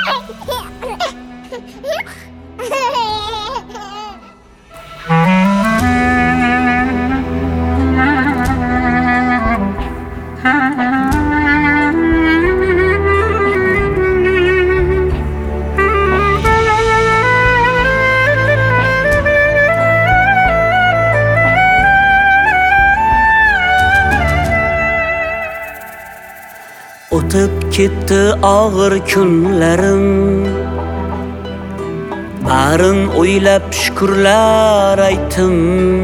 O'tib ketdi og'ir kunlarim, barin o'ylab shukrlar aytdim.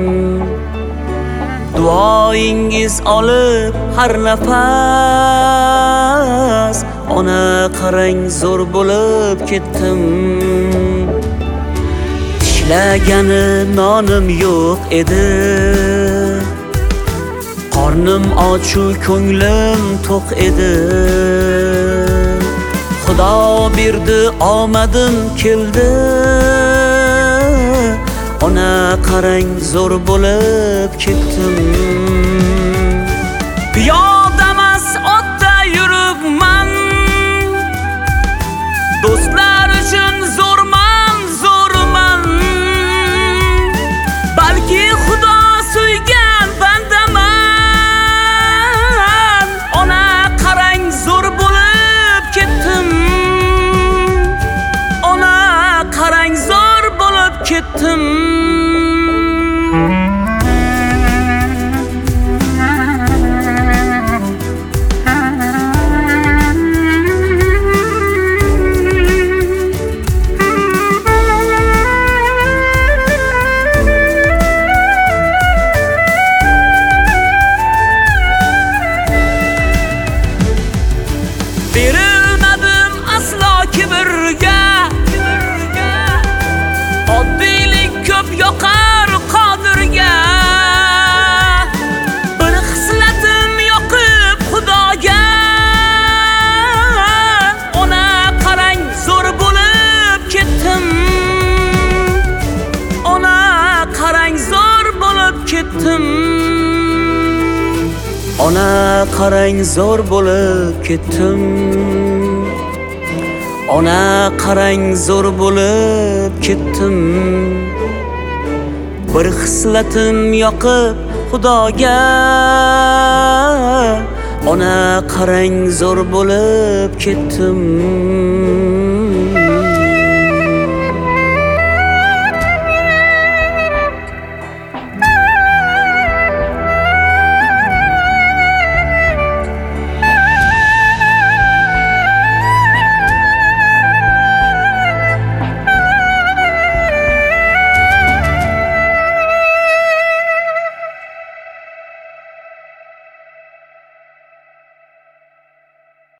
Duoingiz olib har nafas, ona qarang zo'r bo'lib ketdim. Tishlagani nonim yo'q edi, qornim ochu ko'nglim to'q edi. Xudo berdi omadim keldi, ona qarang zo'r bo'lib ketdim. Piyodamas otda yuribman, do'stlar uchun zo'rman, zo'rman. Balki Xudo suygan bandaman, ona qarang zo'r bo'lib ketdim. Ona qarang zo'r bo'lib ketdim. Berilmadim aslo kibrga, oddiylik ko'p yoqar Qodirga. Bir xislatim yoqib Xudoga, ona qarang zo'r bo'lib ketdim. Ona qarang zo'r bo'lib ketdim. Ona qarang zo'r bo'lib ketdim. Ona qarang zo'r bo'lib ketdim. Bir xislatim yoqib Xudoga, ona qarang zo'r bo'lib ketdim.